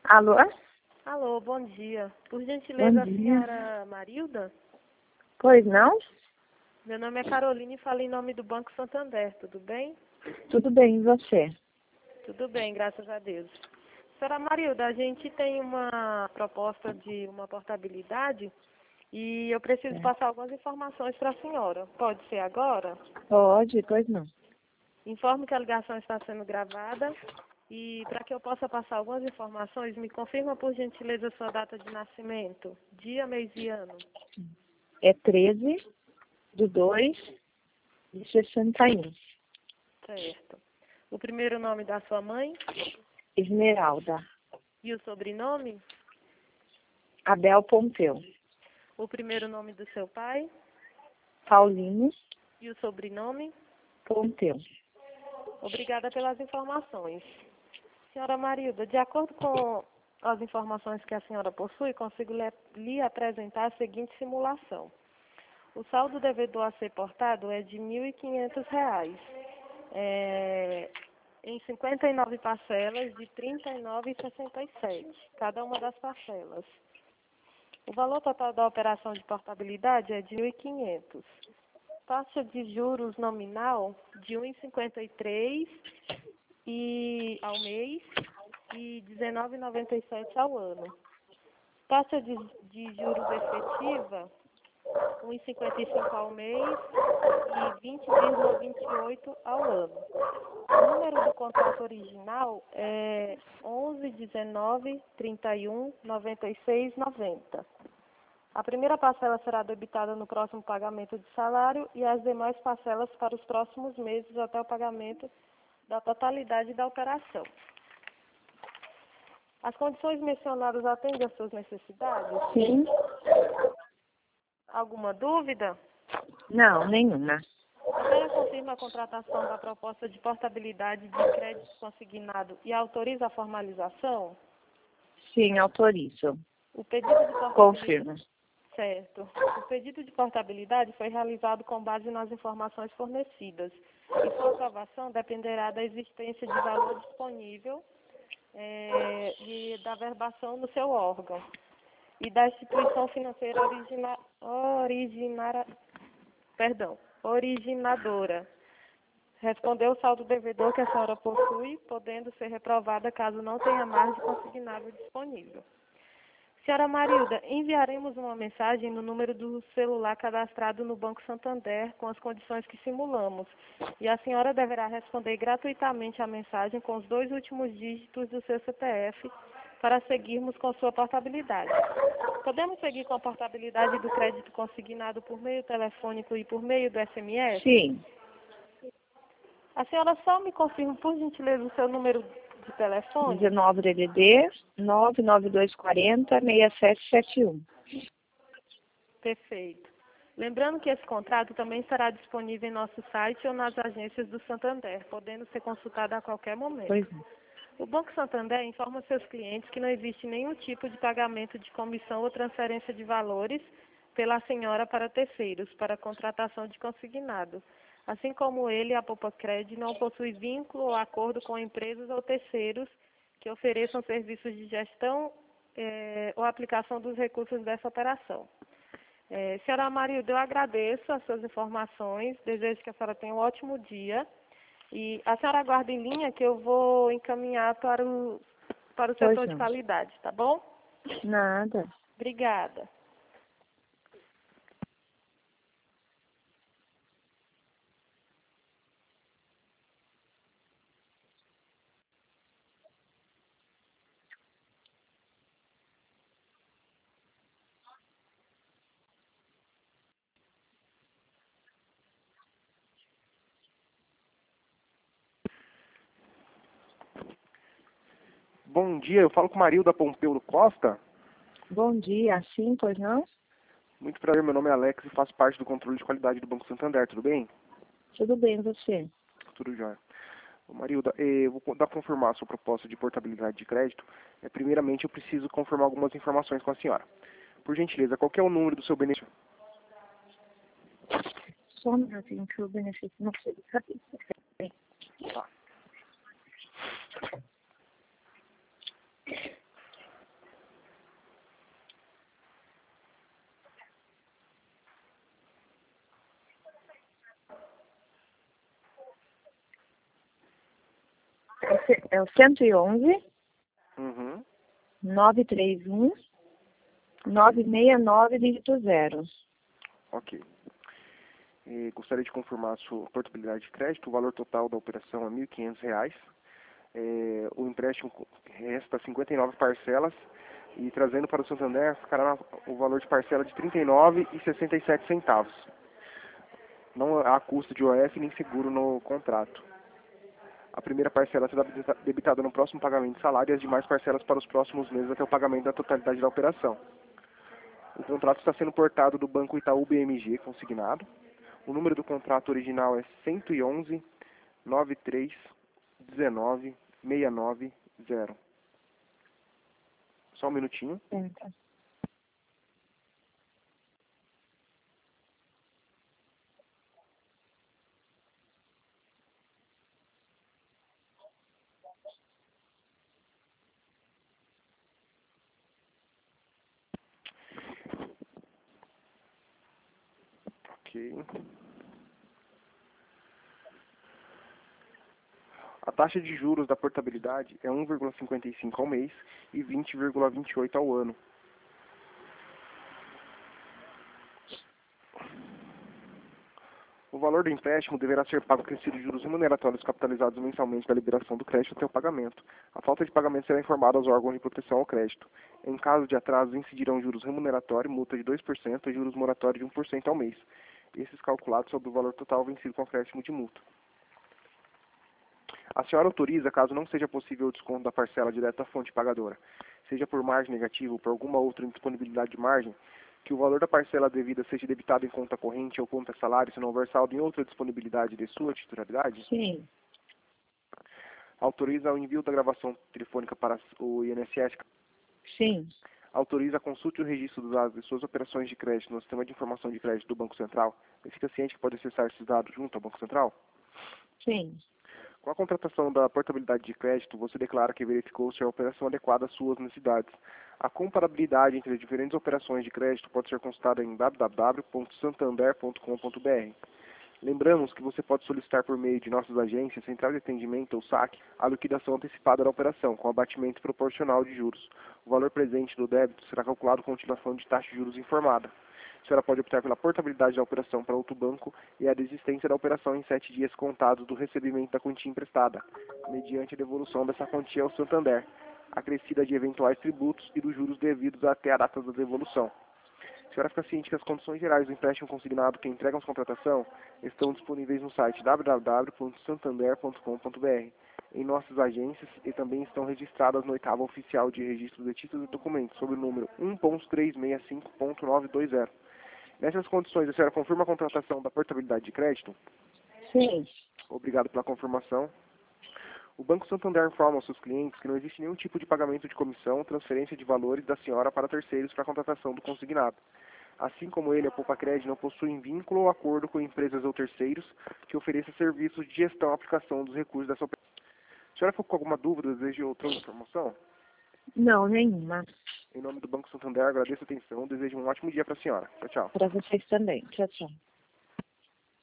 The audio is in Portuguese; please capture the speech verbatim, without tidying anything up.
Alô? Alô, bom dia. Por Bom gentileza, a dia. senhora Marilda? Pois não? Meu nome é Carolina e falo em nome do Banco Santander, tudo bem? Tudo bem, e você? Tudo bem, graças a Deus. Senhora Marilda, a gente tem uma proposta de uma portabilidade e eu preciso É. passar algumas informações para a senhora. Pode ser agora? Pode, pois não. Informo que a ligação está sendo gravada e para que eu possa passar algumas informações, me confirma por gentileza sua data de nascimento, dia, mês e ano. É treze do dois de sessenta e um. Certo. O primeiro nome da sua mãe Esmeralda. e o sobrenome? Abel Pompeu. O primeiro nome do seu pai Paulinho e o sobrenome? Pompeu. Obrigada pelas informações. Senhora Marilda, de acordo com as informações que a senhora possui, consigo lhe, lhe apresentar a seguinte simulação. O saldo devedor a ser portado é de mil e quinhentos reais, é, em cinquenta e nove parcelas de trinta e nove reais e sessenta e sete centavos, cada uma das parcelas. O valor total da operação de portabilidade é de mil e quinhentos reais. Taxa de juros nominal de um vírgula cinquenta e três e ao mês e dezenove vírgula noventa e sete ao ano. Taxa de, de juros efetiva um vírgula cinquenta e cinco ao mês e vinte vírgula vinte e oito ao ano. O número do contrato original é onze, dezenove, trinta e um, noventa e seis, noventa. A primeira parcela será debitada no próximo pagamento de salário e as demais parcelas para os próximos meses até o pagamento da totalidade da operação. As condições mencionadas atendem às suas necessidades? Sim? Alguma dúvida? Não, nenhuma. A senhora confirma a contratação da proposta de portabilidade de crédito consignado e autoriza a formalização? Sim, autorizo. O pedido de portabilidade... Confirmo. Certo. O pedido de portabilidade foi realizado com base nas informações fornecidas e sua aprovação dependerá da existência de valor disponível é, e da verbação no seu órgão e da instituição financeira origina, originara, perdão, originadora. Respondeu o saldo devedor que a senhora possui, podendo ser reprovada caso não tenha margem consignável disponível. Senhora Marilda, enviaremos uma mensagem no número do celular cadastrado no Banco Santander com as condições que simulamos. E a senhora deverá responder gratuitamente a mensagem com os dois últimos dígitos do seu C P F para seguirmos com sua portabilidade. Podemos seguir com a portabilidade do crédito consignado por meio telefônico e por meio do S M S? Sim. A senhora só me confirma, por gentileza, o seu número de telefone? dezenove D D D nove nove dois quatro zero seis sete sete um. Perfeito. Lembrando que esse contrato também estará disponível em nosso site ou nas agências do Santander, podendo ser consultado a qualquer momento. Pois não. O Banco Santander informa seus clientes que não existe nenhum tipo de pagamento de comissão ou transferência de valores pela senhora para terceiros, para contratação de consignado. Assim como ele, a Popacred não possui vínculo ou acordo com empresas ou terceiros que ofereçam serviços de gestão eh, ou aplicação dos recursos dessa operação. É, senhora Marilda, eu agradeço as suas informações, desejo que a senhora tenha um ótimo dia e a senhora aguarde em linha que eu vou encaminhar para o, para o Pois setor de não. qualidade, tá bom? Nada. Obrigada. Bom dia, eu falo com Marilda Pompeu Costa. Bom dia, sim, pois não? Muito prazer, meu nome é Alex e faço parte do controle de qualidade do Banco Santander, tudo bem? Tudo bem, você? Tudo jóia. Ô, Marilda, eh, eu vou dar confirmar a sua proposta de portabilidade de crédito. Eh, primeiramente, eu preciso confirmar algumas informações com a senhora. Por gentileza, qual que é o número do seu benefício? Só um minutinho que o benefício não sei de cabeça. Tá. É o cento e onze, Uhum. nove três um, nove seis nove, dígito zero. Ok. E gostaria de confirmar a sua portabilidade de crédito. O valor total da operação é mil e quinhentos reais. É, o empréstimo resta cinquenta e nove parcelas e trazendo para o Santander ficará o valor de parcela de trinta e nove reais e sessenta e sete centavos. Não há custo de O F nem seguro no contrato. A primeira parcela será debitada no próximo pagamento de salário e as demais parcelas para os próximos meses até o pagamento da totalidade da operação. O contrato está sendo portado do Banco Itaú B M G consignado. O número do contrato original é cento e onze, nove três um nove, seis nove zero. Só um minutinho. Certo. Ok. A taxa de juros da portabilidade é um vírgula cinquenta e cinco ao mês e vinte vírgula vinte e oito ao ano. O valor do empréstimo deverá ser pago acrescido de juros remuneratórios capitalizados mensalmente da liberação do crédito até o pagamento. A falta de pagamento será informada aos órgãos de proteção ao crédito. Em caso de atraso, incidirão juros remuneratórios, multa de dois por cento e juros moratórios de um por cento ao mês. Esses calculados sobre o valor total vencido com acréscimo de multa. A senhora autoriza, caso não seja possível o desconto da parcela direta à fonte pagadora, seja por margem negativa ou por alguma outra indisponibilidade de margem, que o valor da parcela devida seja debitado em conta corrente ou conta salário, se não houver saldo em outra disponibilidade de sua titularidade? Sim. Autoriza o envio da gravação telefônica para o I N S S? Sim. Autoriza a consulta e o registro dos dados de suas operações de crédito no sistema de informação de crédito do Banco Central? E fica ciente que pode acessar esses dados junto ao Banco Central? Sim. Com a contratação da portabilidade de crédito, você declara que verificou se a operação adequada às suas necessidades. A comparabilidade entre as diferentes operações de crédito pode ser consultada em w w w ponto santander ponto com ponto b r. Lembramos que você pode solicitar por meio de nossas agências, central de atendimento ou saque, a liquidação antecipada da operação, com abatimento proporcional de juros. O valor presente do débito será calculado com utilização de taxa de juros informada. A senhora pode optar pela portabilidade da operação para outro banco e a desistência da operação em sete dias contados do recebimento da quantia emprestada, mediante a devolução dessa quantia ao Santander, acrescida de eventuais tributos e dos juros devidos até a data da devolução. A senhora fica ciente que as condições gerais do empréstimo consignado que entregam a contratação estão disponíveis no site w w w ponto santander ponto com ponto b r, em nossas agências e também estão registradas no oitavo oficial de registro de títulos e documentos, sob o número um ponto trezentos e sessenta e cinco ponto novecentos e vinte. Nessas condições, a senhora confirma a contratação da portabilidade de crédito? Sim. Obrigado pela confirmação. O Banco Santander informa aos seus clientes que não existe nenhum tipo de pagamento de comissão ou transferência de valores da senhora para terceiros para a contratação do consignado. Assim como ele, a Poupacred não possui vínculo ou acordo com empresas ou terceiros que ofereçam serviços de gestão e aplicação dos recursos dessa operação. A senhora ficou com alguma dúvida, deseja outra informação? Não, nenhuma. Em nome do Banco Santander, agradeço a atenção, desejo um ótimo dia para a senhora. Tchau, tchau. Para vocês também. Tchau, tchau.